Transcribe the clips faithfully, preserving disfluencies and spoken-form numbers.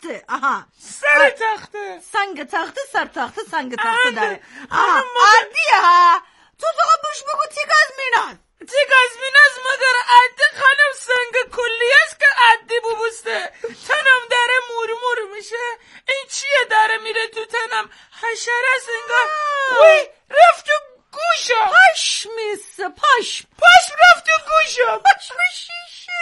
تخته. آها سر تخته، سنگ تخته، سر تخته، سنگ تخته داره. آها عادیه ها. تو فقط بوش بگو تیک از میناز تیک از میناز مادر عدی خانم سنگ کلی است که عدی ببوسته تنم داره مورمور میشه. این چیه داره میره تو تنم؟ حشره است انگار. وی رفت تو گوشم. پشم میسته پشم پشم رفت تو گوشم. پشم شیشه.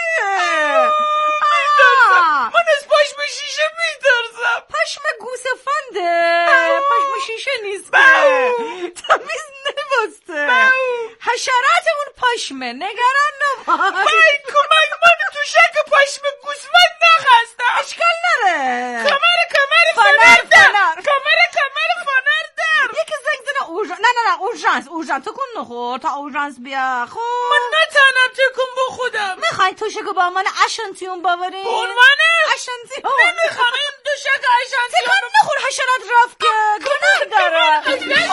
میترسم من از پشم شیشه میترسم. پشم گوسفنده، پشم شیشه نیست. تمیز نباسته. حشرات اون پشمه، نگران نباش. بای کمک، من تو شک پشم گوسفند نخستم. اشکال نره. کمر کمر فنر در، کمر کمر فنر در. یکی زنگ زنه اورژانس. نه نه نه اورژانس اورژانس. تو کن نخور تا اورژانس بیا. خب من نتانم تکون بخودم. میخواین توشک با عنوان اشنتیون باورین؟ با عنوان اشنتیون نمیخوام. این دوشک اشنتیون تکون نخور، حشرات رفت که گناه داره.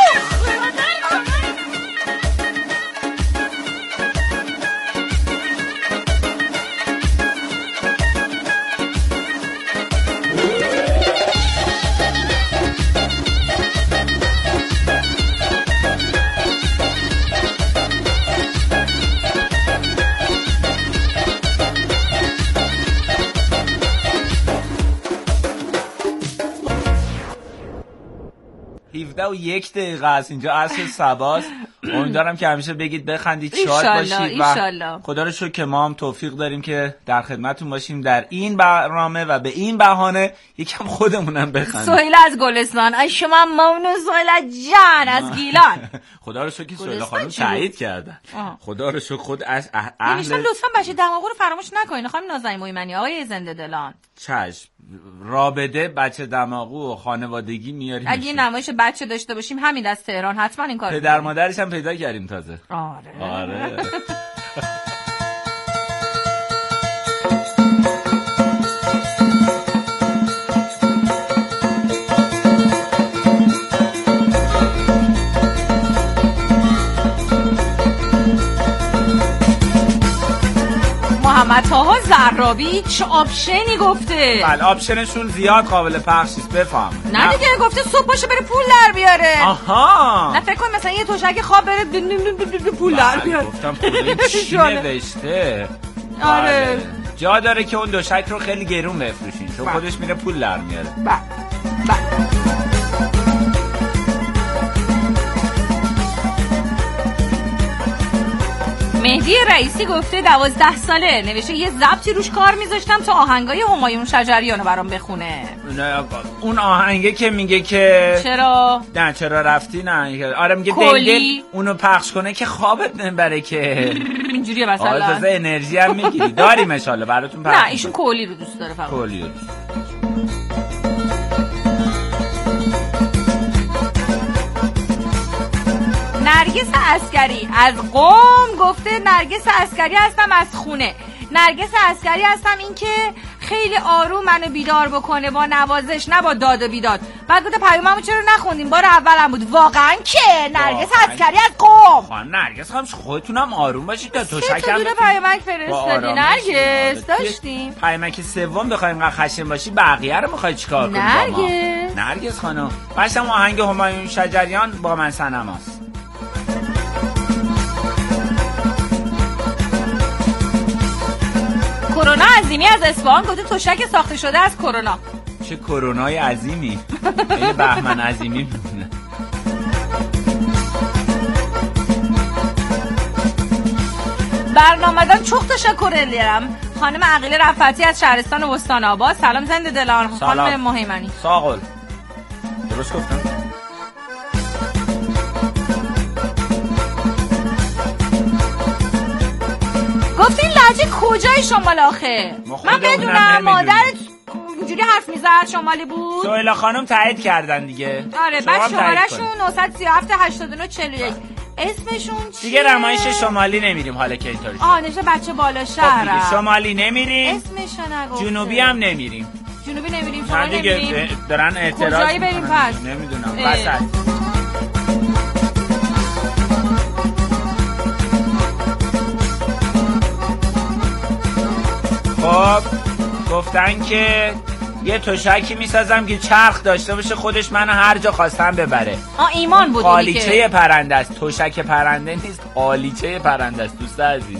هفده و یک دقیقه است اینجا عصر صباست. امیدوارم که همیشه بگید بخندید، شاد باشید و خدا رو شکر که ما هم توفیق داریم که در خدمتتون باشیم در این برنامه و به این بهانه یکم خودمونم بخندیم. سهیل از گلستان. ای شما ممنون سهیل جان از گیلان. خدا رو شکر که سهیل خانم تایید کردن. خدا رو شکر. خود از اهل لطفا بچه دماغو رو فراموش نکنین. خانم نازنین مویمنی، آقای زنده دلان. چشم. رابطه بچه دماغو و خانوادگی میاریم. اگه این نمایش بچه داشته باشیم همین از تهران حتما این کارو. پدر مادرش هم پیدا کردیم تازه. آره آره. محمد طاها زرابی چه آپشنی گفته؟ بله آپشنشون زیاد قابل پخش است. بفهم. نه دیگه گفته صبح باشه بره پول در بیاره. آها. نه فکر کن مثلا یه توشک خواب بره پول در بیاره. گفتم خدا چی نوشته. آره جا داره که اون دوشک رو خیلی گرون بفروشین چون خودش میره پول در میاره. بله بله. مهدی رئیسی گفته دوازده ساله نوشته یه ضبطی روش کار میذاشتم تا آهنگای همایون شجریانو برام بخونه. نه اون آهنگه که میگه که چرا نه چرا رفتی نه آره میگه دل دل اونو پخش کنه که خوابت نبره که اینجوریه مثلا. آره تازه انرژی هم میگیری داریم ان شاء الله براتون پخش. نه ایشون کولی رو دوست داره فقط. کولی رو دوست. نرگس عسکری از قم گفته نرگس عسکری هستم از خونه. نرگس عسکری هستم این که خیلی آروم منو بیدار بکنه با نوازش نه با داد و بیداد. بعد گفته پیاممو چرا نخوندین؟ بار اولم بود. واقعا که نرگس عسکری از قم. خانم نرگس خانم خودتونم آروم باشید تا توشکم. چه دونه پیامک فرستادی نرگس؟ داشتیم پیامک سوم بخوایم اینقدر خشن باشی بقیه رو میخوای چیکار کنی؟ نرگس نرگس خانم باشم آهنگ همایون شجریان با من سنماست. کرونا عظیمی از اصفهان گفته تشک ساخته شده از کرونا. چه کرونای عظیمی. این بهمن عظیمی میمونه. برنامه‌دان چوخ تشکر دارم. خانم عقیله رفعتی از شهرستان استان آباد. سلام زنده دلان. خانم مهیمنی ساقل درست گفتم؟ گفتین لهجه کجای شمال آخه؟ من بدونم مادرت اینجوری حرف میزد شمالی بود؟ سهیلا خانم تایید کردن دیگه. آره بعد شماره‌شون نه سه هفت هشت نه چهار یک. اسمشون چیه؟ دیگه رمایش شمالی نمیریم حالا که اینطوری شد. آه نشه بچه بالا شهر. خب شمالی نمیریم. اسمشو نگفته. جنوبی هم نمیریم. جنوبی نمیریم شما نمیریم. دارن اعتراض کجایی بریم پس؟ نمیدونم. وسط. خب گفتن که یه تشکی میسازم که چرخ داشته باشه، خودش منو هر جا خواستم ببره. آ ایمان بود. قالیچه پرنده است، تشک پرنده نیست، قالیچه پرنده است دوست عزیز.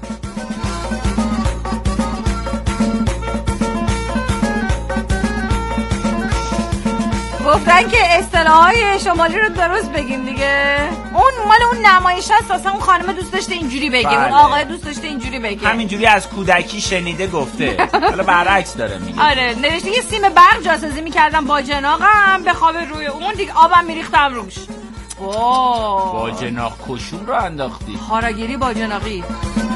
گفتن که اصطلاحای شمالی رو درست بگیم دیگه. اون مال اون نمایش هست، اصلا اون خانم دوست داشته اینجوری بگه، بله. اون آقای دوست داشته اینجوری بگه، همینجوری از کودکی شنیده گفته. حالا برعکس داره میگه. آره نوشته که سیم برق جاسازی میکردم با جناقم به خواب روی اون دیگه، آبم میریختم روش. اوه با جناق کشون رو انداختی. هاراگیری با جناقی.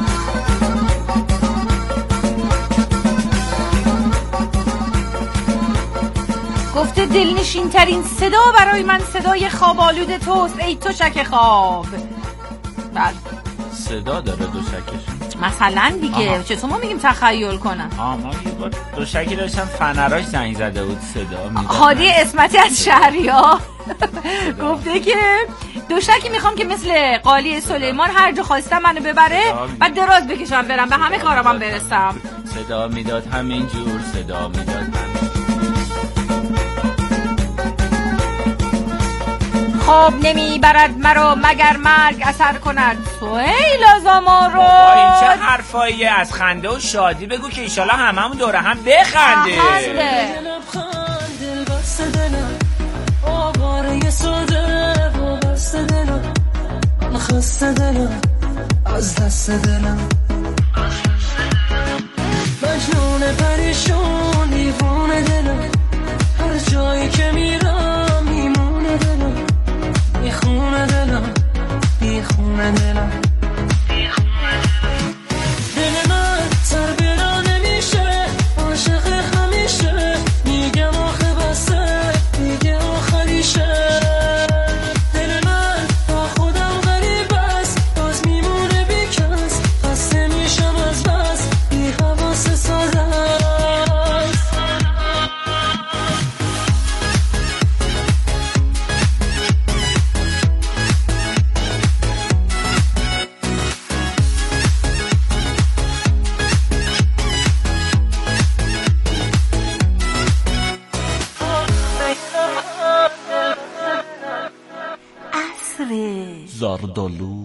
گفته دلنشین ترین صدا برای من صدای خواب آلود توست ای تشک خواب. بله صدا داره دوشکش مثلا دیگه. چطور ما میگیم تخیل کنم؟ آه ما یه بار دوشکی داشتم فنراش زنگ زده بود صدا میداد. هادی اسمتی از شهریا گفته که دوشکی میخوام که مثل قالی سلیمان هر جا خواستم منو ببره و دراز بکشم برم به همه کارامم برسم. صدا میداد همین جور، صدا میداد همین. خواب نمیبرد مرا مگر مرگ اثر کند سهیل زمارو. این چه حرفاییه؟ از خنده و شادی بگو که ایشالا هممون دوره هم بخنده. از دست دلم مجنون پریشون دیوونه دلم، هر جایی که میرم میمونه دلم، میخونه دلم میخونه دلم. دل من سر بلا نمیشه، عاشق همیشه، میگم آخه بسه میگه آخریشه. دل من با خودم غریب است، باز میمونه بیکس، خسته میشم از بس بی حواس ساده است. زاردالو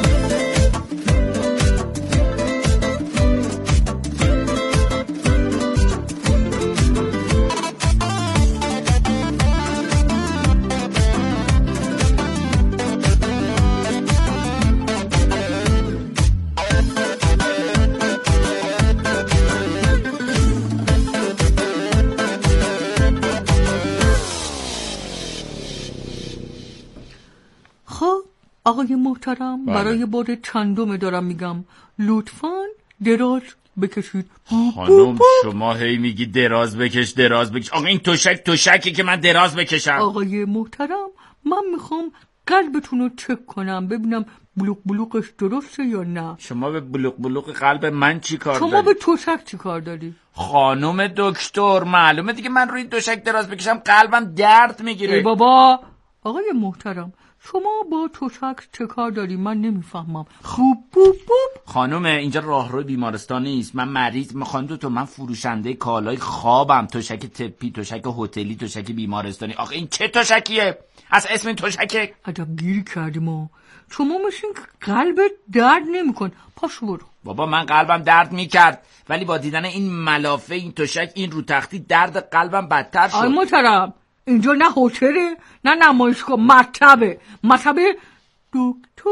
آقای محترم بله. برای بار چندم دارم میگم لطفاً دراز بکشید. خانم شما هی میگی دراز بکش دراز بکش. آقا این تشک تشکی که من دراز بکشم. آقای محترم من میخوام قلبتون رو چک کنم ببینم بلوک بلوکش درسته یا نه. شما به بلوک بلوک قلب من چی کار داری؟ شما به تشک چی کار داری؟ خانم دکتر معلومه دیگه من روی تشک دراز بکشم قلبم درد میگیره. ای بابا آقای محترم شما با تشک چه کار داری؟ من نمیفهمم. خوب بوب بوب. خانم اینجا راهروی بیمارستان نیست، من مریض میخوام تو من فروشنده کالای خوابم، تشک تپی، تشک هتلی، تشک بیمارستانی. آخه این چه تشکیه؟ از اسم این تشکه عجب گیری کردیم ما. شما مثل قلبت درد نمیکن. پاشو برو. بابا من قلبم درد میکرد ولی با دیدن این ملافه این تشک این رو تختی درد قلبم بدتر شد. آی محترم اینجا نه هتله نه نمایشگاه، مطبه مطبه دکتر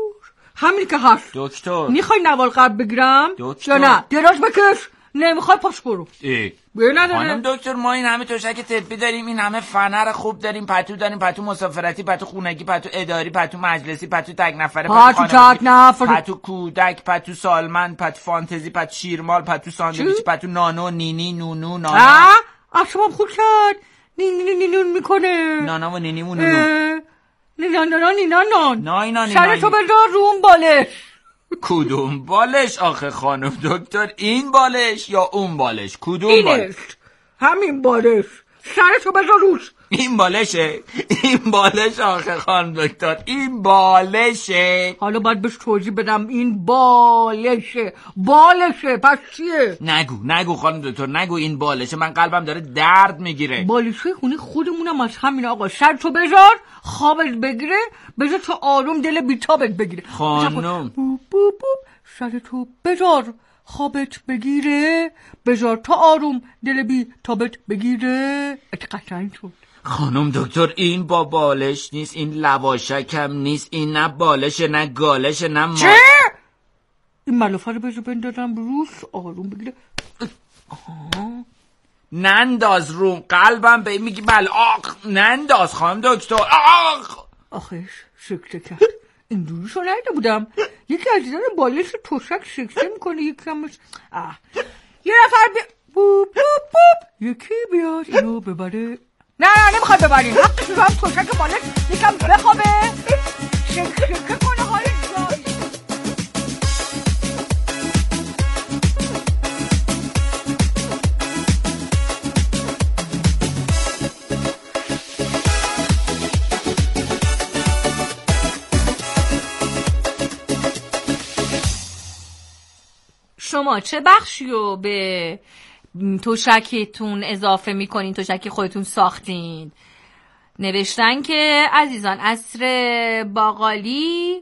همین که هست. دکتر میخوای نوال قلب بگیرم دکتر یا نه دراز بکش؟ نمیخوای پاس برو. خانم دکتر ما این همه تشک طبی داریم، این همه فنر خوب داریم، پتو داریم، پتو مسافرتی، پتو خونگی، پتو اداری، پتو مجلسی، پتو تک نفره، پتو تک نفره، پتو کودک، پتو سالمند، پتو فانتزی، پتو شیرمال، پتو ساندویچ، پتو نانو نینی نونو نانو. آ اصلا خوب شد. نینی نینی نون میکنه. نانا و نینی و نونو. نینا نینا نینا نان. نای نانی. سرتو بذار رو اون بالش. کدوم بالش آخه خانم دکتر؟ این بالش یا اون بالش؟ کدوم بالش؟ همین بالش. سرتو بذار روش. این بالشه، این بالش آخه خانم دکتر، این بالشه. حالا باید بهش توضیح بدم این بالشه. بالشه پس چیه؟ نگو نگو خانم دکتر نگو این بالشه، من قلبم داره درد میگیره. بالشه خونه خودمونم از همین آقا. سر تو بذار خوابت بگیره، بذار تو آروم دل بیتابت بگیره. خانم بوب بوب بوب سر تو بذار خوابت بگیره، بذار تو آروم دل بیتابت بگیره. قشنگ شد. خانم دکتر این با بالش نیست، این لواشکم نیست، این نه بالشه نه گالشه نه ما. چه؟ این ملافه رو بذار بندازم روش آروم بگیره. آها. ننداز روم قلبم به میگی بله. آخ ننداز خانم دکتر. آخ آخش سکته کرد. این دوریشو نهیده بودم. یکی از دیدن بالش توشک سکته میکنه، یکی همش آه. یه نفر بیا بوب بوب بوب یکی بیاد اینو ببره. نه نه نمیخواد ببرین، حقش رو هم توشک بالش یکم بخوابه شک شکه کنه حالش جایی. شما چه بخشی رو به توشکتون اضافه میکنین؟ توشک خودتون ساختین. نوشتن که عزیزان عصر باقالی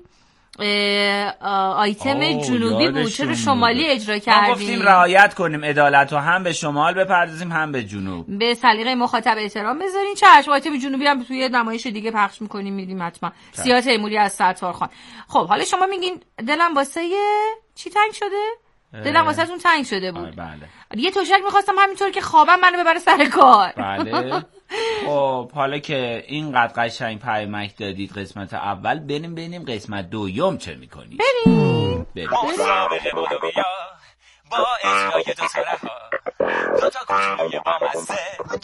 آیتم جنوبی بود، چرا شمالی اجرا کردیم؟ ما گفتیم رعایت کنیم عدالت رو، هم به شمال بپردازیم هم به جنوب. به سلیقه مخاطب احترام بذارین. چشم آیتم جنوبی هم توی نمایش دیگه پخش میکنیم، میدیم حتما. سیاه تیموری از ستارخان. خب حالا شما میگین دلم واسه چی تنگ شده؟ دلم واسه تون تنگ شده بود. بله. یه توشک میخواستم همینطور که خوابم منو ببره سر کار. بله. خب حالا که اینقدر قشنگ پیامک دادید قسمت اول، بریم ببینیم قسمت دوم چه میکنید. بریم بریم مسابقه بودو بیا با اجرای دو سره ها، دو تا کوچولوی با مزه.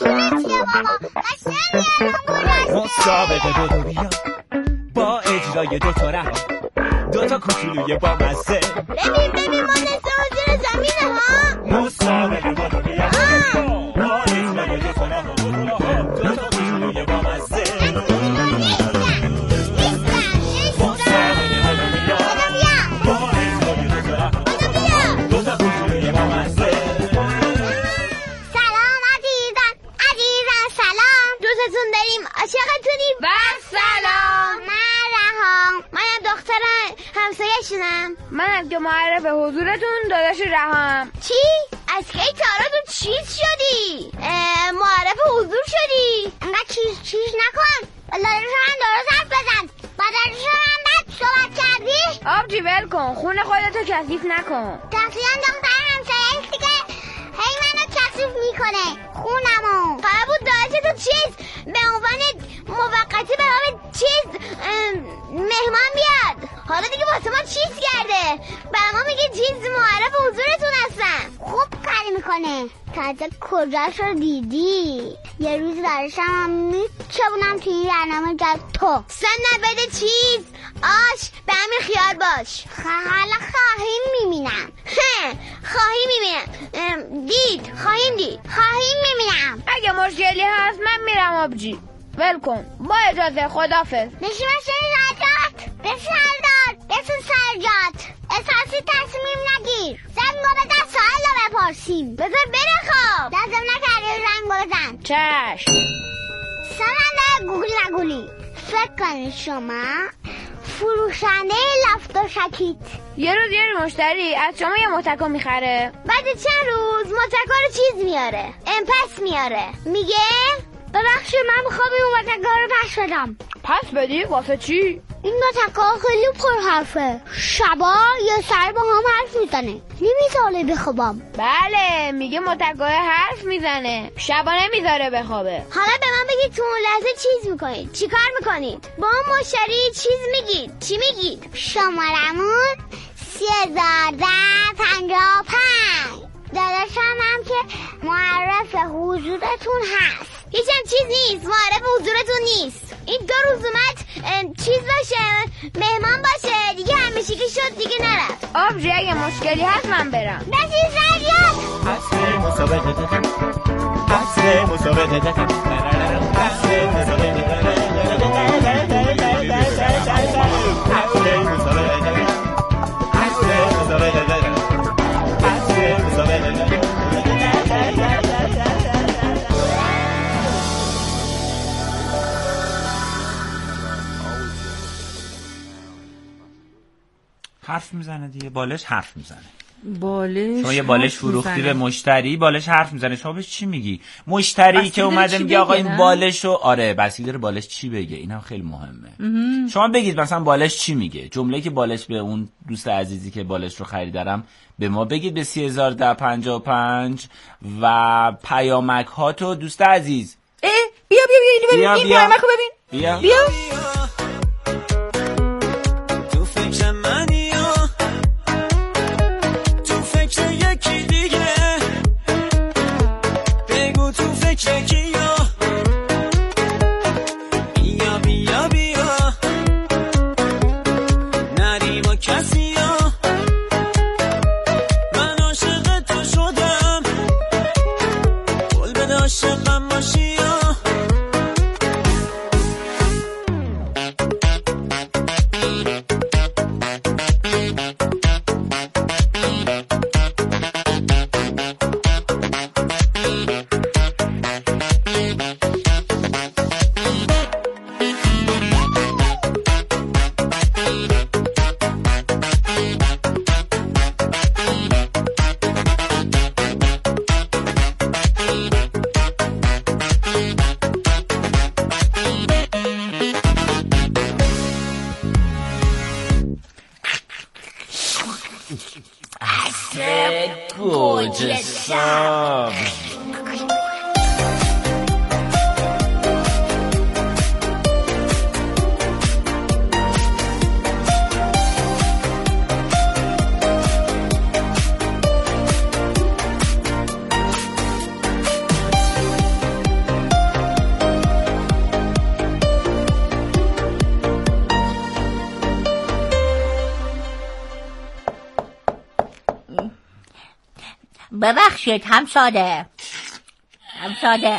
مسابقه بودو بیا با اجرای دو سره ها، دو تا کوچولوی با مزه. ببین ببین ما دسته حضور زمینه ها. مسابقه بودو بیا با اجرای دو سره ها، دو تا کوچولوی با مزه. داریم عاشقتونیم. و سلام. من رهام، منم دختر همسایه‌شونم. منم که معرف حضورتون داداش رهام. چی؟ از کی تارا تو چیز شدی؟ معرف حضور شدی؟ انقدر چیز چیز نکن. داداشم هم درست حرف بزن. با داداشم هم بد صحبت کردی؟ آبجی ول کن، خون خودتو کثیف نکن. تقریبا دختر همسایه‌اش دیگه هی منو کثیف میکنه خونمو. قرار بود داداش تو چیز به عنوان موقتی به نام چیز مهمان بیاد، حالا دیگه واسه ما چیز کرده. برای ما میگه چیز معرف حضورتون هستم. خوب کاری میکنه. تازه کجاش رو دیدی؟ یه روز دارشم هم میچبونم توی این برنامه جد تو سن نبده چیز آش به همین خیال باش. حالا خواهیم میبینم. خواهیم میبینم. دید خواهیم دید خواهیم میبینم. اگه مشکلی هست من میرم آبجی، ول کن. با اجازه خدافظ. بشی بشی سرجات بشی سرجات بشی سرجات احساسی تصمیم نگیر. زنگو بزن سوال رو بپرسیم. بذار بره خواب. لازم نکردی زنگو بزن. چشم. سمنده گوگلی مگولی، فکر کنید شما فروشنده لفت و شکیت یه روز یه مشتری از شما یه متکا میخره، بعد چند روز متکا رو چیز میاره، امپس میاره، میگه ببخشید من میخوام این متکا رو پس بدم. پس بدی؟ واسه چی؟ این متکا خیلی پر حرفه، شبا یه سر با هم حرف میزنه، نمیذاره بخوابم. بله میگه متکا حرف میزنه، شبا نمیذاره بخوابه. حالا به من بگید تو اون لحظه چیز میکنید چی کار میکنید؟ با هم مشتری چیز میگید چی میگید؟ شمارمون سی هزار ده پنجاه پنج. داداشم هم که معرف حضورتون هست. هیچ هم چیز نیست، معرف حضورتون نیست. این دو روز اومد چیز باشه، مهمان باشه، دیگه همیشه که شد دیگه نرفت. آبجی اگه مشکلی هست من برم. بشید زریات اصل مسابقه عصر مسابقه عصر مسابقه حرف میزنه دیگه، بالش حرف میزنه. بالش شما یه بالش فروختی به مشتری، بالش حرف میزنه، شما بهش چی میگی؟ مشتری که اومده میگه آقا این بالشو، آره بسیاری داره بالش چی بگه، اینم خیلی مهمه. امه. شما بگید مثلا بالش چی میگه، جمله که بالش به اون دوست عزیزی که بالش رو خریدارم به ما بگید به سی هزار ده پنجاه و پنج و پیامک ها تو دوست عزیز. اه بیا بیا بیا اینو ببین، این پیامک رو ببین. بیا بیا تو فکر منی تو فکر یکی دیگه بگو تو فکر کیا بیا بیا بیا نری با کسی ها من عاشق تو شدم قول بده عاشقم باشی ها ببخشید همساده همساده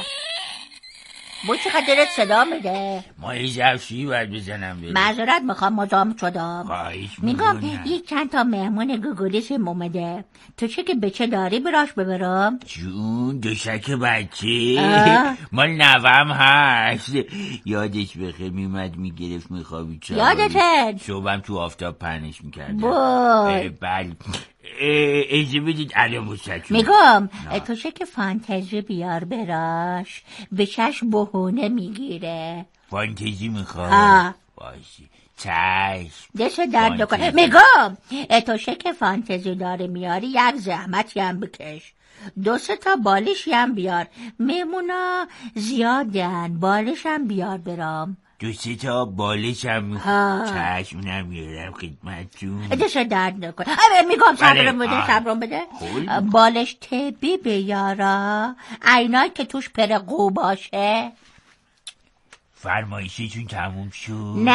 بو چقدر دلت صدا میده؟ ما یه جفشی باید بزنم بریم. معذرت میخوام مزاحم شدم. خواهش میگم میکنم. یک چند تا مهمون گوگلیسم اومده، تو چه که بچه داری براش ببرم؟ جون دوشک بچه مال نوام هست، یادش بخیر میومد میگرفت میخوابی چه یادته؟ شبم تو آفتاب پرنش میکردم. بای بله ایجه بدید الان بسید میگم تو چه که فانتزی بیار براش، به چشم بهونه میگیره. فانتزی میخواد باشی چشم دست درد نکنه. میگم تو چه که فانتزی داره میاری یک زحمتی هم بکش، دو سه تا بالش هم بیار، میمونا زیادن، بالش هم بیار برام. دو سه تا بالش هم میخواد چشم نمیارم خدمتتون. دست درد نکنه. میگم صبرم بده صبرم بده. بالش طبی بیارا، عینایی که توش پرقو باشه. فرمایشیتون تموم شد؟ نه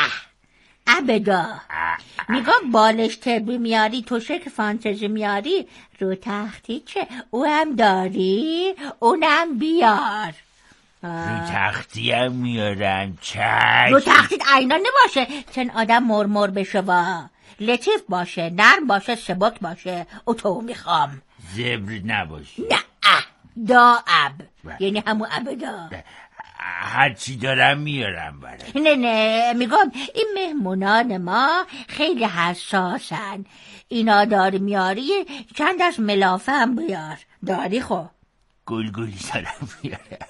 ابدا. میگم بالش طبی میاری، تو شک فانتزی میاری، رو تختی چه او هم داری، اونم بیار. رو تختی هم میارم چشم. رو تختی عینا نباشه چن آدم مرمر بشه و لطیف باشه، نرم باشه، سبک باشه، او تو میخوام. زبر نباشه؟ نه داعب یعنی همون ابدا. هرچی دارم میارم برای. نه نه میگم این مهمونان ما خیلی حساسن، اینا داری میاری چند از ملافه هم بیار. داری خو گلگلی دارم میارم.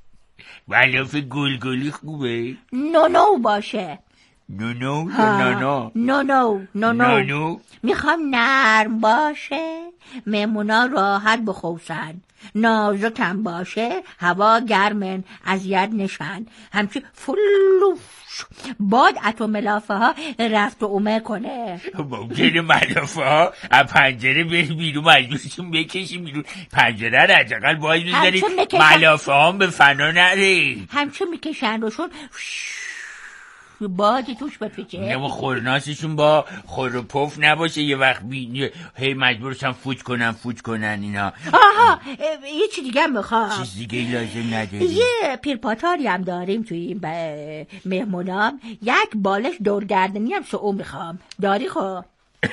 ملافه گلگلی خوبه؟ نو نو باشه. نو نو نو نو نو نو نو نو میخوام نرم باشه، مهمونا راحت بخوسن، نازکم باشه، هوا گرمن اذیت نشن، همچی فلوش باد اتو ملافه ها رفت و اومه کنه. ممکنه ملافه ها از پنجره بری بیرون، مجبورشون بکشیم بیرون پنجره رو حداقل باز بذاری ملافه ها به فنا نره. همچون میکشن روشون بادی توش بپیچه. نه با خورناسشون با خور و پف نباشه یه وقت بی... هی مجبورشم فوت کنم فوت کنن اینا. آها یه چی دیگه هم میخوام. چیز دیگه لازم نداری؟ یه پیرپاتاری هم داریم توی این ب... مهمونام، یک بالش دورگردنی هم شو میخوام. داری خب؟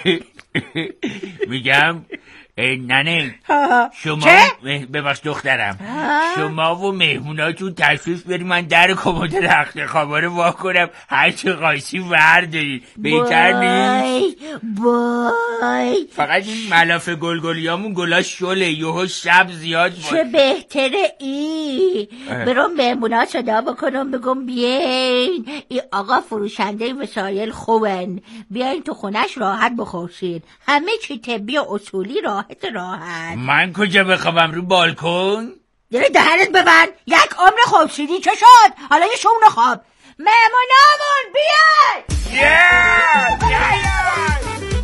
میگم ننه شما ببخش دخترم شما و مهموناتون تشریف بریم من در کمد رخت خوابا رو وا کنم هرچه قایسی وردارید بهتر نیست؟ بای فقط این ملافه گلگلیامون گلا شله یهو شب زیاد باید. چه بهتره ای برام مهمونا صدا بکنم بگم بیاین این آقا فروشنده وسایل خوبن، بیاین تو خونش راحت بخورشین، همه چی طبی و اصولی راحت راحت. من کجا بخوابم رو بالکن؟ دیره دهنت ببند، یک عمر خوابشیدی چه شد؟ حالا یه شون خواب. مهمونامون بیاین. yeah! yeah! yeah!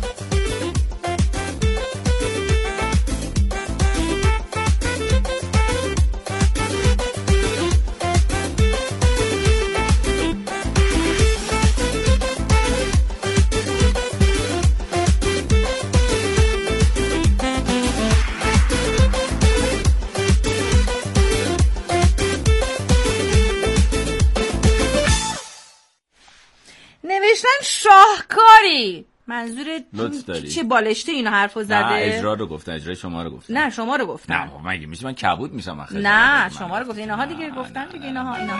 نوشتن شاهکاری. منظور داری. چه بالشته اینو حرفو زده؟ نه اجرا رو گفتن، اجرای شما رو گفتن. نه شما رو گفتن. نه مگه میشه من کبود میشم آخه؟ نه شما رو گفتن، اینها دیگه گفتن دیگه، اینها اینها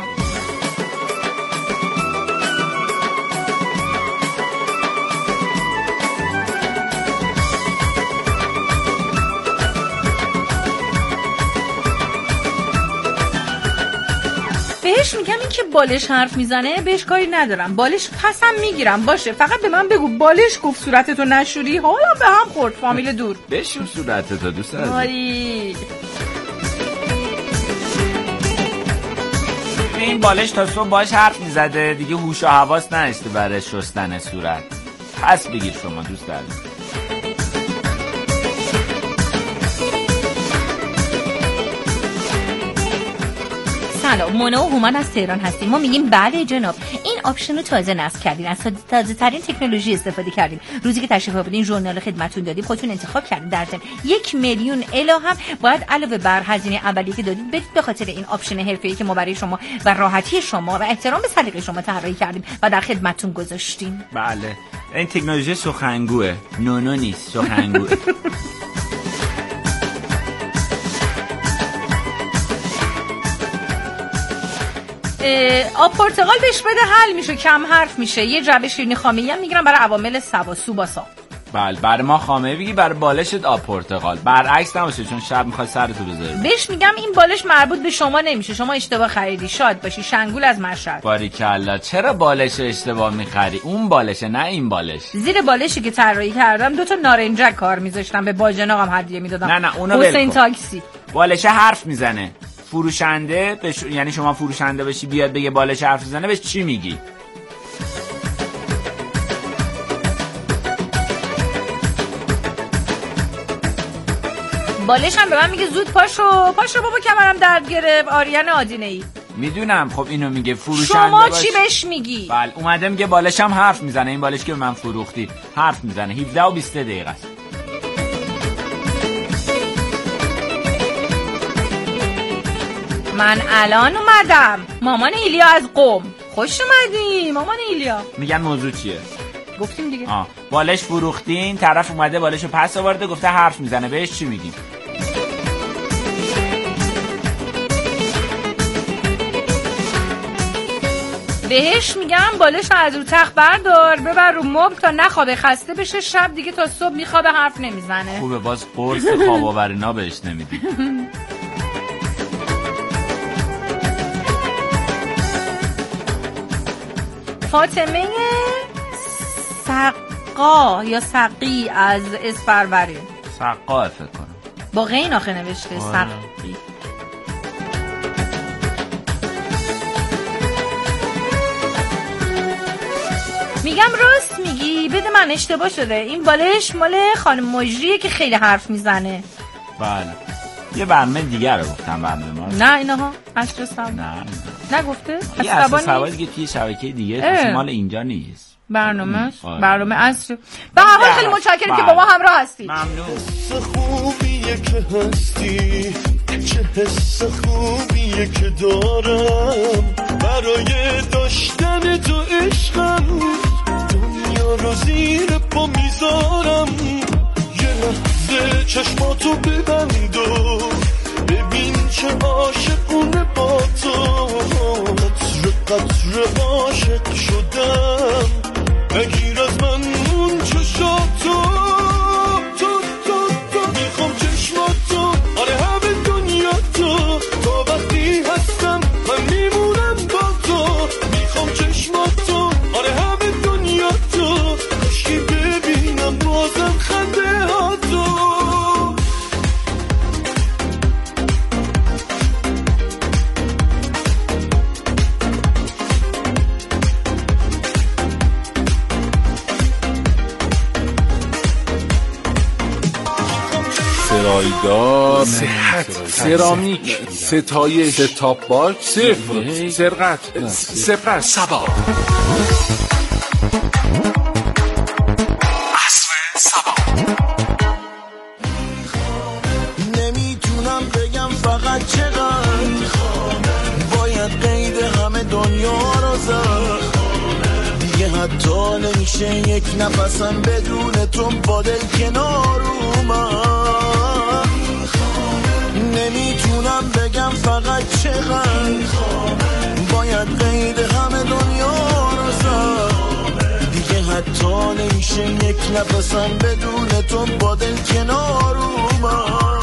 بهش میگم این که بالش حرف میزنه بهش کاری ندارم، بالش پسم میگیرم باشه، فقط به من بگو بالش گفت صورتتو نشوری، حالا به هم خورد فامیل دور. بشور صورتتو دوست عزیز. وای این بالش تا صبح باش حرف میزده دیگه، هوش و حواس نداشته برای شستن صورت. پس بگیر شما دوست عزیز. سلام، مونا و هومان از تهران هستیم. ما میگیم بله جناب، این آپشن رو تازه نصب کردین، از تازه ترین تکنولوژی استفاده کردیم. روزی که تشریف آوردین ژورنال خدمتتون دادیم، خودتون انتخاب کردین، در ضمن یک میلیون الی هم باید علاوه بر هزینه اولیه که دادید بدید به خاطر این آپشن حرفه‌ای که ما برای شما و راحتی شما و احترام به سلیقه شما طراحی کردیم و در خدمتتون گذاشتیم. بله این تکنولوژی سخنگوه، نونو نیست، سخنگوه. آب پرتقال بهش بده حل میشه، کم حرف میشه. یه جعبه شیرینی خامه‌ای هم میگیرم برای عوامل سوا سوباسا. بله برای ما خامه بگی، برای بالشت آب پرتقال، برعکس نباشه چون شب میخواد سرتو بذاری. بهش میگم این بالش مربوط به شما نمیشه، شما اشتباه خریدی، شاد باشی. شنگول از مشهد. باریکلا، چرا بالش اشتباه میخری؟ اون بالشه نه این بالش. زیر بالشی که طراحی کردم دو تا نارنجک کار میذاشتم، به باجناقم هدیه میدادم. نه نه اونو حسین تاکسی. بالش حرف میزنه. فروشنده بش... یعنی شما فروشنده بشی بیاد بگه بالش حرف میزنه، بهش چی میگی؟ بالش هم به من میگه زود پاشو پاشو بابا کمرم درد گرفت. آریان آدینه‌ای. میدونم خب اینو میگه فروشنده. شما باش... چی بهش میگی؟ بله اومده میگه بالش هم حرف میزنه، این بالش که به من فروختی حرف میزنه. هفده و بیست دقیقه است. من الان اومدم. مامان ایلیا از قم. خوش اومدی مامان ایلیا. میگن موضوع چیه؟ گفتیم دیگه. آه. بالش فروختین، طرف اومده بالشو پس آورده گفته حرف میزنه، بهش چی میگین؟ بهش میگم بالش از رو تخت بردار ببر رو مبل تا نخوابه، خسته بشه، شب دیگه تا صبح میخوابه حرف نمیزنه. خوبه باز قرص خواب آورینا بهش نمیدی. فاطمه سقا یا سقی از اسپروری. سقا فکر کنم با غین آخه نوشته. سقی. میگم راست میگی، بده من اشتباه شده، این بالش مال خانم مجریه که خیلی حرف میزنه. بله یه برنامه دیگر رو گفتم برنامه ما. نه اینها عصر سبا. نه نگفته؟ عصر سبا دیگه توی شبکه دیگه مال اینجا نیست. برنامه برنامه عصر. به هر حال خیلی متشکرم که با ما همراه هستید. ممنون. حس خوبیه که هستی، چه حس خوبیه که دارم برای داشتن تو عشقم، دنیا رو زیر پا میذارم. یه لحظه چشماتو ببند و ببین چه عاشقونه با تو، قطره قطره عاشق شدم، نگیر از من اون چشاتو، تو تو تو میخوام چشماتو، آره همه دنیا تو، تا وقتی هستم من میمونم با تو، میخوام چشماتو، آره همه دنیا تو، کاشکی ببینم بازم خنده ها تو. سرایدار، صحت، سرامیک، ستایش، ستاپ باکس، صفر، سرقت، سپر، سبا. عصر سبا. نمیتونم بگم فقط چقدر باید قید همه دنیا رو زد، دیگه حتی نمیشه یک نفسم بدون تو با دل کنار اومد. نمیتونم بگم فقط چقدر باید قید همه دنیا رو زد، دیگه حتی نمیشه یک نفسم بدون تو با دل کنار اومد.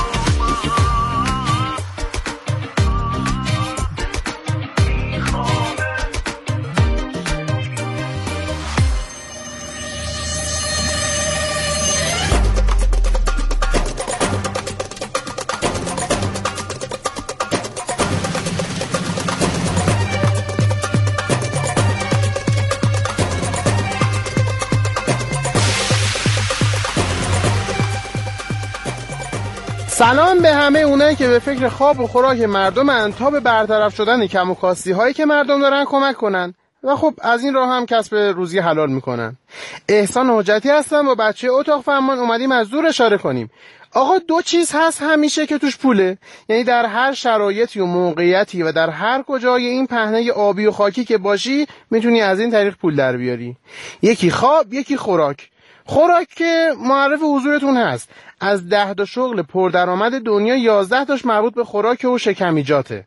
سلام به همه اونایی که به فکر خواب و خوراک مردم ان تا به برطرف شدن کم و کاستی هایی که مردم دارن کمک کنن و خب از این راه هم کسب روزی حلال میکنن. احسان حجتی هستم و بچه اتاق فرمان اومدیم از دور اشاره کنیم. آقا دو چیز هست همیشه که توش پوله، یعنی در هر شرایطی و موقعیتی و در هر کجای این پهنه آبی و خاکی که باشی میتونی از این طریق پول در بیاری. یکی خواب، یکی خوراک. خوراک که معرف حضورتون هست، از ده تا شغل پردرآمد دنیا یازده تاش مربوط به خوراک و شکمیجاته.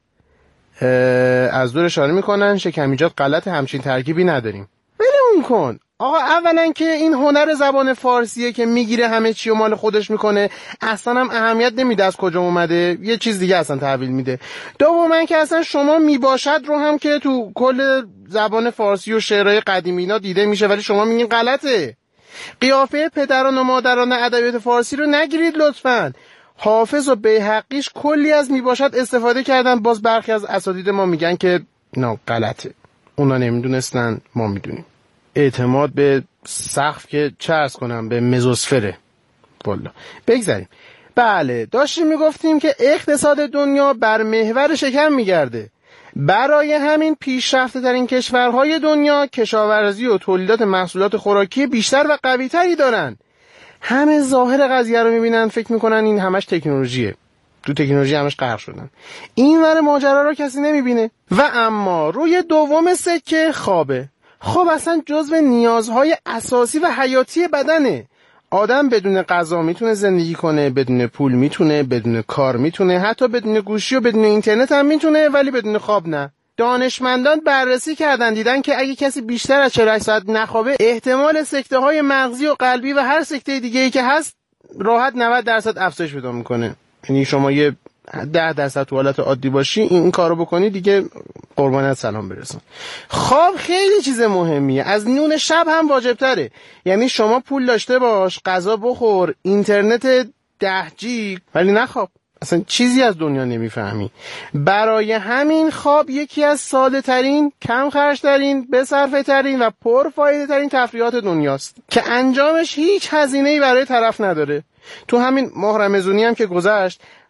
از دور اشاره میکنن شکمیجات غلط، همچین ترکیبی نداریم. ولمون کن آقا. اولا که این هنر زبان فارسیه که میگیره همه چی و مال خودش میکنه، اصلا هم اهمیت نمیده از کجا اومده، یه چیز دیگه اصلا تحویل میده. دوما که اصلا شما میباشد رو هم که تو کل زبان فارسی و شعرهای قدیمی اینا دیده میشه، ولی شما میگین غلطه. قیافه پدران و مادران ادبیات فارسی رو نگیرید لطفاً. حافظ و بیهقیش کلی از میباشد استفاده کردن، باز برخی از اساتید ما میگن که نه غلطه. اونا نمیدونستن، ما میدونیم. اعتماد به سقف که چه عرض کنم، به مزوسفره. والله بگذاریم. بله داشتیم میگفتیم که اقتصاد دنیا بر محور شکم میگرده. برای همین پیشرفته ترین کشورهای دنیا کشاورزی و تولیدات محصولات خوراکی بیشتر و قوی تری دارن. همه ظاهر قضیه رو میبینن، فکر میکنن این همش تکنولوژیه، تو تکنولوژی همش غرق شدن. این ور ماجرا رو کسی نمیبینه. و اما روی دوم سکه خوابه. خواب اصلا جزو نیازهای اساسی و حیاتی بدنه. آدم بدون غذا میتونه زندگی کنه، بدون پول میتونه، بدون کار میتونه، حتی بدون گوشی و بدون اینترنت هم میتونه، ولی بدون خواب نه. دانشمندان بررسی کردن، دیدن که اگه کسی بیشتر از چهل و هشت ساعت نخوابه، احتمال سکته های مغزی و قلبی و هر سکته دیگه ای که هست راحت نود درصد افزایش پیدا میکنه. یعنی شما یه ده درصد تو حالت عادی باشی، این, این کارو بکنی دیگه قربانت سلام برسون. خواب خیلی چیز مهمیه، از نون شب هم واجب تره. یعنی شما پول داشته باش، غذا بخور، اینترنت ده جی، ولی نخواب، اصلا چیزی از دنیا نمیفهمی. برای همین خواب یکی از ساده ترین، کم خرج ترین، بصرفه ترین و پرفایده ترین تفریحات دنیاست که انجامش هیچ هزینه‌ای برای طرف نداره. تو همین ماه رمضانی هم که گذشت،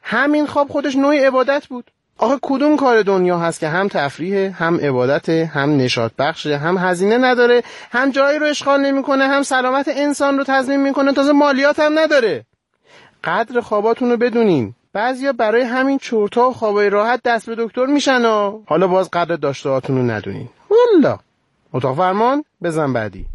همین خواب خودش نوع عبادت بود. آخه کدوم کار دنیا هست که هم تفریحه، هم عبادته، هم نشاط بخشه، هم هزینه نداره، هم جایی رو اشغال نمیکنه، هم سلامت انسان رو تضمین میکنه، تازه مالیات هم نداره. قدر خواباتون رو بدونین. بعضیا برای همین چرتا و خوابای راحت دست به دکتر میشن و حالا باز قدر داشتهاتون رو ندونین. والله. اتاق فرمان بزن بعدی.